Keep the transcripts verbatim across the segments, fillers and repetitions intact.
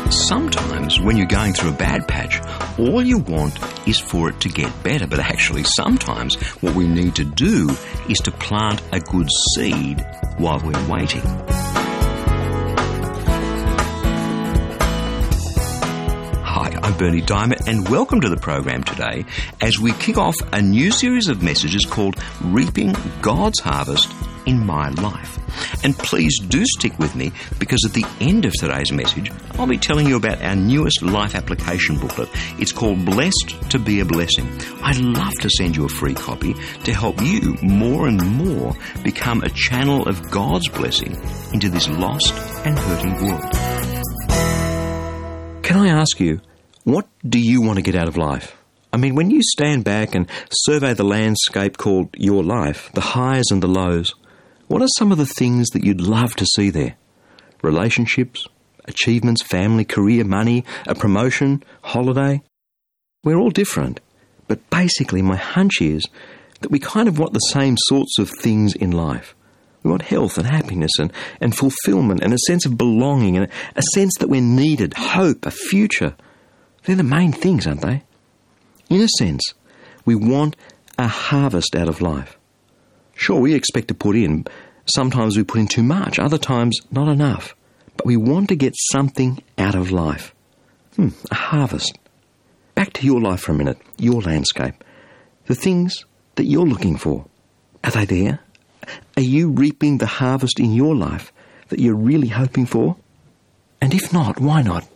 Sometimes when you're going through a bad patch, all you want is for it to get better. But actually, sometimes what we need to do is to plant a good seed while we're waiting. Hi, I'm Berni Dymet, and welcome to the program today as we kick off a new series of messages called Reaping God's Harvest in My Life. And please do stick with me, because at the end of today's message, I'll be telling you about our newest life application booklet. It's called Blessed to be a Blessing. I'd love to send you a free copy to help you more and more become a channel of God's blessing into this lost and hurting world. Can I ask you, what do you want to get out of life? I mean, when you stand back and survey the landscape called your life, the highs and the lows, what are some of the things that you'd love to see there? Relationships, achievements, family, career, money, a promotion, holiday? We're all different, but basically my hunch is that we kind of want the same sorts of things in life. We want health and happiness and, and fulfillment and a sense of belonging and a, a sense that we're needed, hope, a future. They're the main things, aren't they? In a sense, we want a harvest out of life. Sure, we expect to put in. Sometimes we put in too much, other times not enough. But we want to get something out of life. Hmm, a harvest. Back to your life for a minute, your landscape. The things that you're looking for. Are they there? Are you reaping the harvest in your life that you're really hoping for? And if not, why not?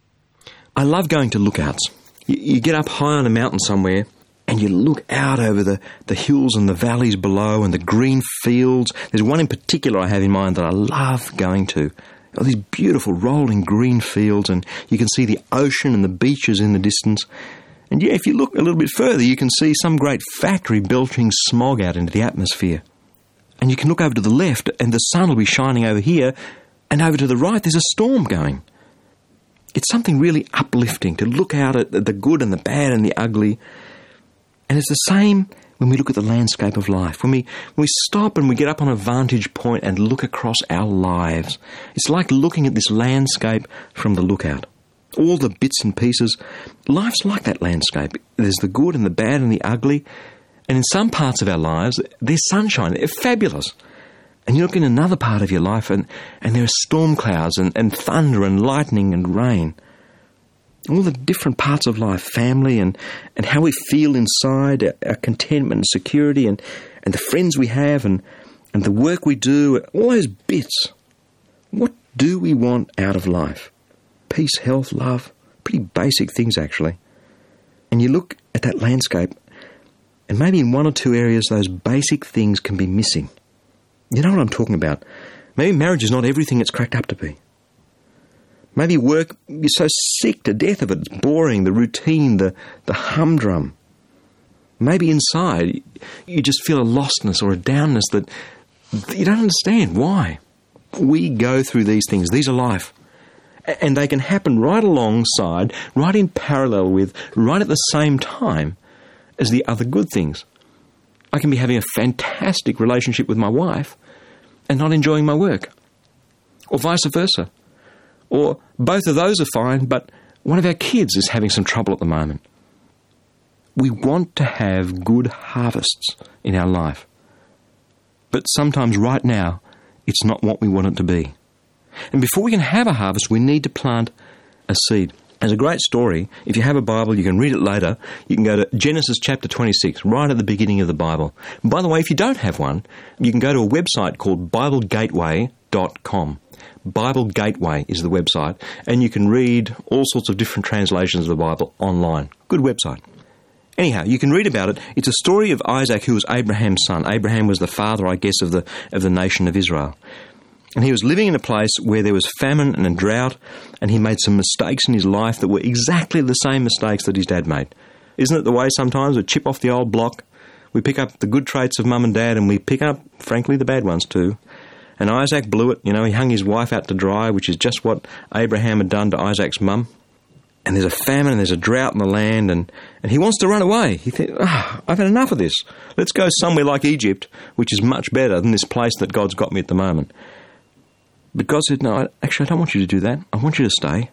I love going to lookouts. You, you get up high on a mountain somewhere, and you look out over the, the hills and the valleys below and the green fields. There's one in particular I have in mind that I love going to. Oh, these beautiful rolling green fields, and you can see the ocean and the beaches in the distance. And yeah, if you look a little bit further, you can see some great factory belching smog out into the atmosphere. And you can look over to the left and the sun will be shining over here, and over to the right there's a storm going. It's something really uplifting to look out at the good and the bad and the ugly. And it's the same when we look at the landscape of life. When we, when we stop and we get up on a vantage point and look across our lives, it's like looking at this landscape from the lookout. All the bits and pieces. Life's like that landscape. There's the good and the bad and the ugly. And in some parts of our lives, there's sunshine. They're fabulous. And you look in another part of your life and, and there are storm clouds and, and thunder and lightning and rain. All the different parts of life, family and, and how we feel inside, our, our contentment and security and, and the friends we have and, and the work we do, all those bits. What do we want out of life? Peace, health, love, pretty basic things actually. And you look at that landscape and maybe in one or two areas those basic things can be missing. You know what I'm talking about? Maybe marriage is not everything it's cracked up to be. Maybe work, you're so sick to death of it, it's boring, the routine, the, the humdrum. Maybe inside, you just feel a lostness or a downness that you don't understand. Why? We go through these things. These are life. And they can happen right alongside, right in parallel with, right at the same time as the other good things. I can be having a fantastic relationship with my wife and not enjoying my work. Or vice versa. Or both of those are fine, but one of our kids is having some trouble at the moment. We want to have good harvests in our life. But sometimes right now, it's not what we want it to be. And before we can have a harvest, we need to plant a seed. There's a great story. If you have a Bible, you can read it later. You can go to Genesis chapter twenty-six, right at the beginning of the Bible. And by the way, if you don't have one, you can go to a website called Bible Gateway dot com. Bible Gateway is the website, and you can read all sorts of different translations of the Bible online. Good website. Anyhow, you can read about it. It's a story of Isaac, who was Abraham's son. Abraham was the father, I guess, of the of the nation of Israel. And he was living in a place where there was famine and a drought, and he made some mistakes in his life that were exactly the same mistakes that his dad made. Isn't it the way sometimes we chip off the old block? We pick up the good traits of mum and dad, and we pick up, frankly, the bad ones too. And Isaac blew it. You know, he hung his wife out to dry, which is just what Abraham had done to Isaac's mum. And there's a famine and there's a drought in the land, and, and he wants to run away. He thinks, oh, I've had enough of this. Let's go somewhere like Egypt, which is much better than this place that God's got me at the moment. But God said, no, actually, I don't want you to do that. I want you to stay.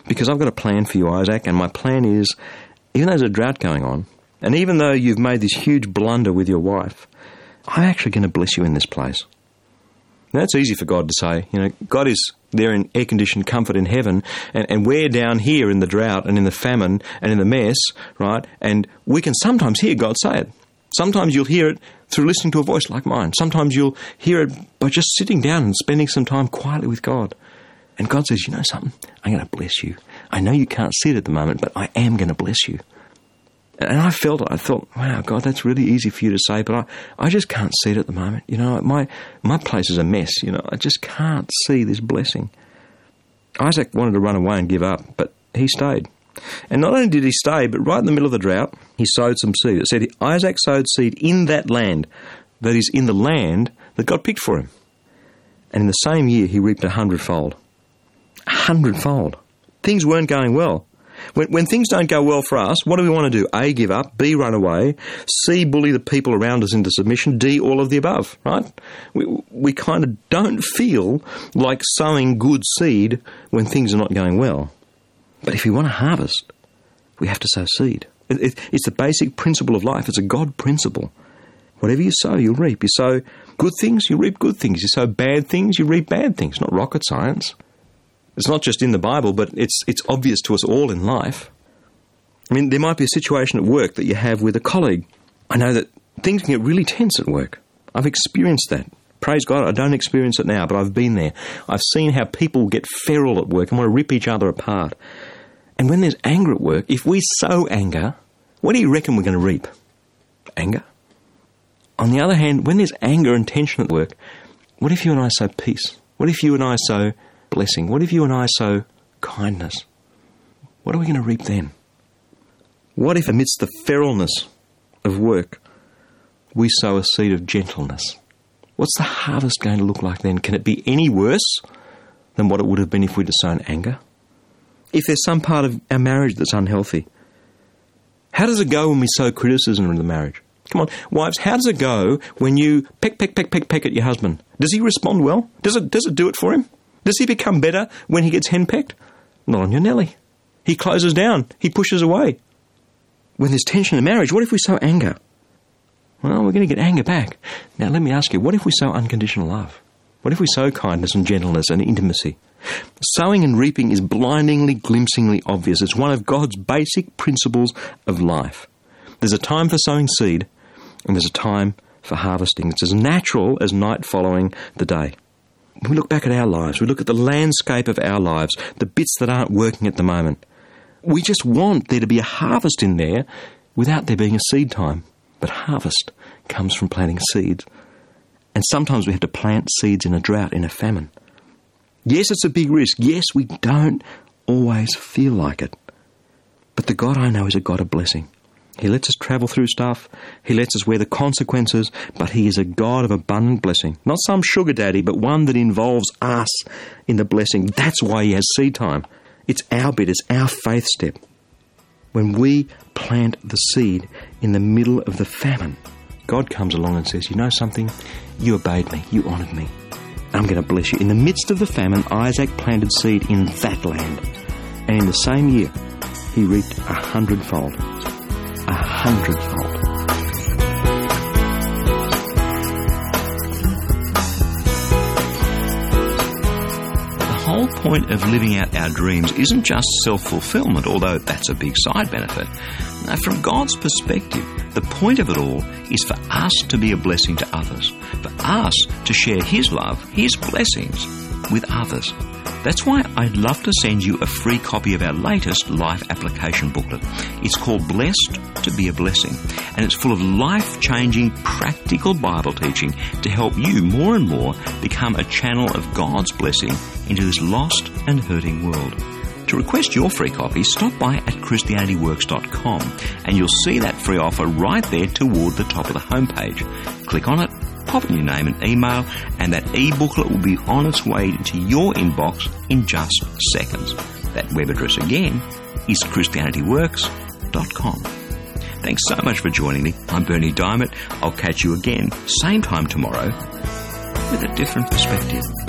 because I've got a plan for you, Isaac, and my plan is, even though there's a drought going on, and even though you've made this huge blunder with your wife, I'm actually going to bless you in this place. Now, it's easy for God to say. You know, God is there in air-conditioned comfort in heaven, and, and we're down here in the drought and in the famine and in the mess, right? And we can sometimes hear God say it. Sometimes you'll hear it through listening to a voice like mine. Sometimes you'll hear it by just sitting down and spending some time quietly with God. And God says, you know something? I'm going to bless you. I know you can't see it at the moment, but I am going to bless you. And I felt it. I thought, wow, God, that's really easy for you to say, but I, I just can't see it at the moment. You know, my my place is a mess. You know, I just can't see this blessing. Isaac wanted to run away and give up, but he stayed. And not only did he stay, but right in the middle of the drought, he sowed some seed. It said Isaac sowed seed in that land, that is, in the land that God picked for him. And in the same year, he reaped a hundredfold. A hundredfold. Things weren't going well. When, when things don't go well for us, what do we want to do? A, give up. B, run away. C, bully the people around us into submission. D, all of the above, right? We, we kind of don't feel like sowing good seed when things are not going well. But if we want to harvest, we have to sow seed. It, it, it's the basic principle of life. It's a God principle. Whatever you sow, you'll reap. You sow good things, you reap good things. You sow bad things, you reap bad things. Not rocket science. It's not just in the Bible, but it's it's obvious to us all in life. I mean, there might be a situation at work that you have with a colleague. I know that things can get really tense at work. I've experienced that. Praise God, I don't experience it now, but I've been there. I've seen how people get feral at work and want to rip each other apart. And when there's anger at work, if we sow anger, what do you reckon we're going to reap? Anger? On the other hand, when there's anger and tension at work, what if you and I sow peace? What if you and I sow blessing? What if you and I sow kindness? What are we going to reap then? What if amidst the feralness of work, we sow a seed of gentleness? What's the harvest going to look like then? Can it be any worse than what it would have been if we'd sown anger? If there's some part of our marriage that's unhealthy, how does it go when we sow criticism in the marriage? Come on, wives, how does it go when you peck, peck, peck, peck, peck at your husband? Does he respond well? Does it, does it do it for him? Does he become better when he gets henpecked? Not on your Nelly. He closes down. He pushes away. When there's tension in marriage, what if we sow anger? Well, we're going to get anger back. Now, let me ask you, what if we sow unconditional love? What if we sow kindness and gentleness and intimacy? Sowing and reaping is blindingly, glimpsingly obvious. It's one of God's basic principles of life. There's a time for sowing seed, and there's a time for harvesting. It's as natural as night following the day. We look back at our lives. We look at the landscape of our lives, the bits that aren't working at the moment. We just want there to be a harvest in there without there being a seed time. But harvest comes from planting seeds. And sometimes we have to plant seeds in a drought, in a famine. Yes, it's a big risk. Yes, we don't always feel like it. But the God I know is a God of blessing. He lets us travel through stuff. He lets us wear the consequences. But he is a God of abundant blessing. Not some sugar daddy, but one that involves us in the blessing. That's why he has seed time. It's our bit. It's our faith step. When we plant the seed in the middle of the famine, God comes along and says, you know something? You obeyed me. You honoured me. I'm going to bless you. In the midst of the famine, Isaac planted seed in that land. And in the same year, he reaped a hundredfold. A hundredfold. The whole point of living out our dreams isn't just self-fulfillment, although that's a big side benefit. Now, from God's perspective, the point of it all is for us to be a blessing to others, for us to share His love, His blessings with others. That's why I'd love to send you a free copy of our latest life application booklet. It's called Blessed to be a Blessing, and it's full of life-changing, practical Bible teaching to help you more and more become a channel of God's blessing into this lost and hurting world. To request your free copy, stop by at Christianity Works dot com and you'll see that free offer right there toward the top of the homepage. Click on it, pop in your name and email, and that e-booklet will be on its way to your inbox in just seconds. That web address again is Christianity Works dot com. Thanks so much for joining me. I'm Bernie Diamond. I'll catch you again, same time tomorrow, with a different perspective.